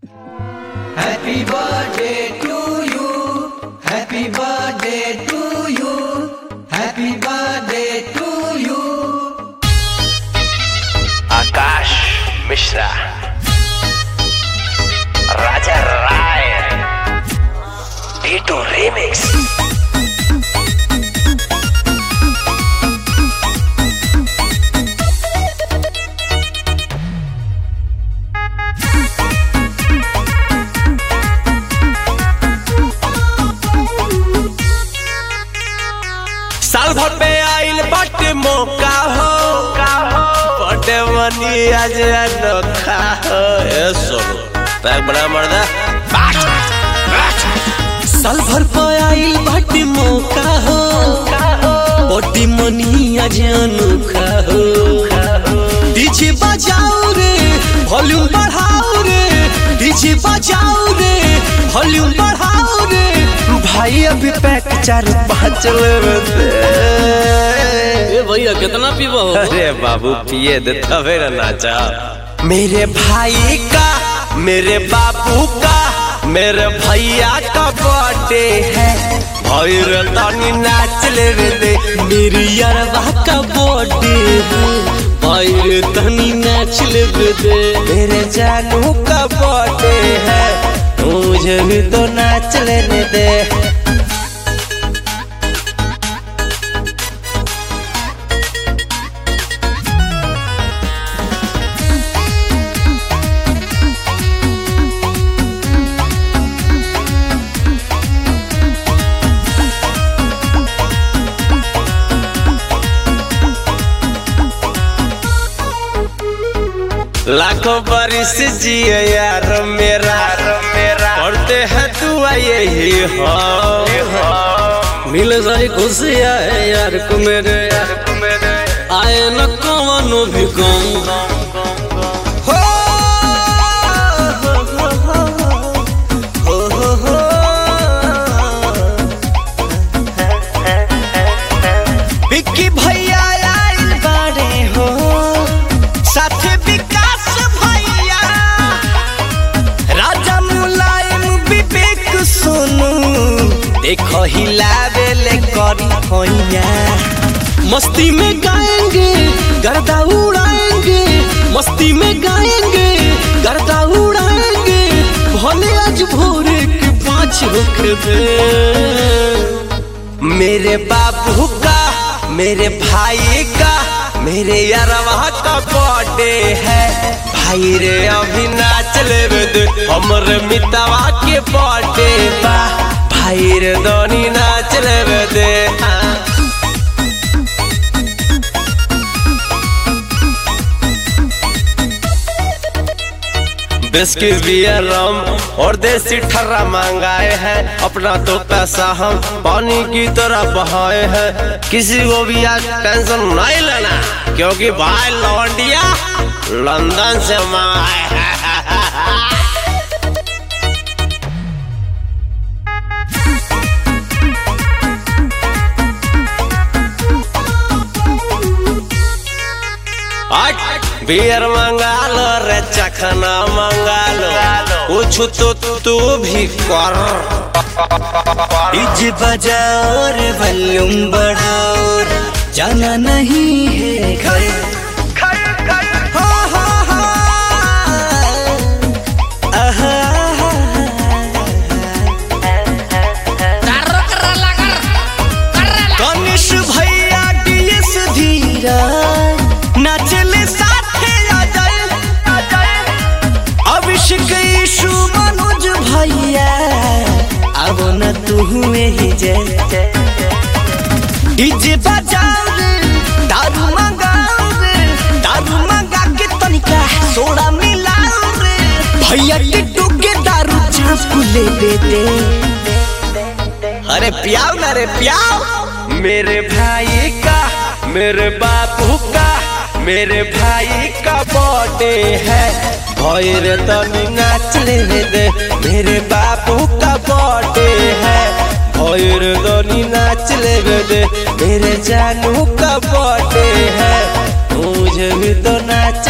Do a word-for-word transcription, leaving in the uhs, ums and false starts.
Happy birthday to you. Happy birthday to you. Happy birthday to you. Akash Mishra, Raja Rai, Titu remix. साल भर पे आइल बाटे मौका हो, बड़े मनी आज अनोखा हो। ए सोनू पैक बड़ा मर्दा। साल भर पे आइल बाटे मौका हो, बड़े मनी आज अनोखा हो। डीजे बजाओ रे, वॉल्यूम बढ़ाओ रे, डीजे बजाओ रे, वॉल्यूम बढ़ाओ रे। भाई अभी पैक चार पाँच ले ए भैया कितना पीवा हो? अरे बाबू पिए दे तबे ना नाचा। मेरे भाई का, मेरे बाबू का, मेरे भैया का बर्थडे है। भाई रे तानी नाच ले रे। मेरी यारवा का बर्थडे है, भाई रे तानी नाच ले दे। मेरे जानू का बर्थडे है, मुझे भी तो नाच लेने दे। लाखों बरिस जिए यार मेरा, पढ़ते हैं दुआ यही हो। मिल जाए खुशियाँ है यार को मेरे, आए न कौनो भी गम। हो हो हो हो विक्की भैया आइल बाड़े हो, साथे विकास भैया, राजा मुलायम विवेक सोनू, देखो हिलावे ले करी भैया। मस्ती में गाएंगे गर्दा उड़ाएंगे, मस्ती में गाएंगे गर्दा उड़ाएंगे। भले आज भोरे के पाँच होकर दे। मेरे बाबू का, मेरे भाई का, मेरे यारवा का बर्थडे है। भाई रे अभी नाच ले दे, हमरे मितवा के बर्थडे बा। भाई रे दोनी नाच ले दे। बिस्किट बियर रम और देसी ठर्रा मंगाए हैं। अपना तो पैसा हम पानी की तरह बहाए हैं। किसी को भी आज टेंशन नहीं लेना, क्योंकि भाई लौंडिया लंदन से मंगाए हैं। बियर मंगा लो रे, चखना मंगा लो, कुछ तो तू भी कर। डीजे बजाओ रे, वॉल्यूम बढ़ाओ, जाना नहीं है घर। गणेश भैया डीएस धीरा नाचले साथे आ जाए। अभिषेक यीशु मनोज भैया, अब न तू हुए ही जय। डीजे बजाओ रे, दारू मंगाओ रे, दारू मंगा के तनिका सोडा मिलाओ रे। भैया टिट्टू के दारू चाप ले दे दे। अरे पियाओ ना रे पियाओ। मेरे भाई का, मेरे बापू का, मेरे भाई का बर्थडे है। भाई रे तनी नाच ले दे, मेरे बापू का बर्थडे है। भाई रे तनी नाच ले दे, मेरे जानू का बर्थडे है। मुझे भी तो नाच